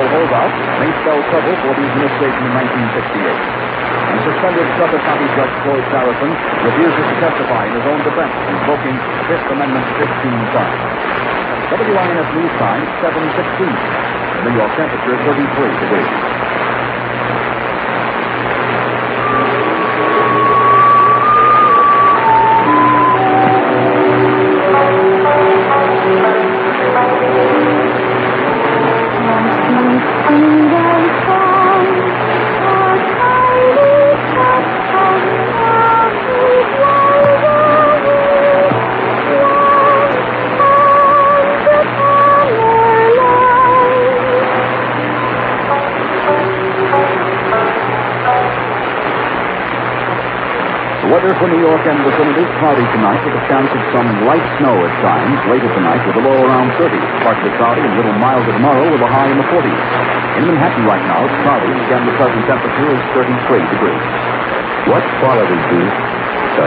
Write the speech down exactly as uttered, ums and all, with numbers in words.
holdout may spell trouble for the administration in nineteen sixty-eight. And suspended Suffolk County Judge Floyd Saracen refuses to testify in his own defense, invoking Fifth Amendment fifteen times. W I N S News Time, seven sixteen. The New York temperature is thirty-three degrees. Weather for New York and vicinity, cloudy tonight with a chance of some light snow at times. Later tonight with a low around thirty. Partly cloudy and a little milder tomorrow with a high in the forties. In Manhattan right now, it's cloudy. Again, the present temperature is thirty-three degrees. What quality, Keith?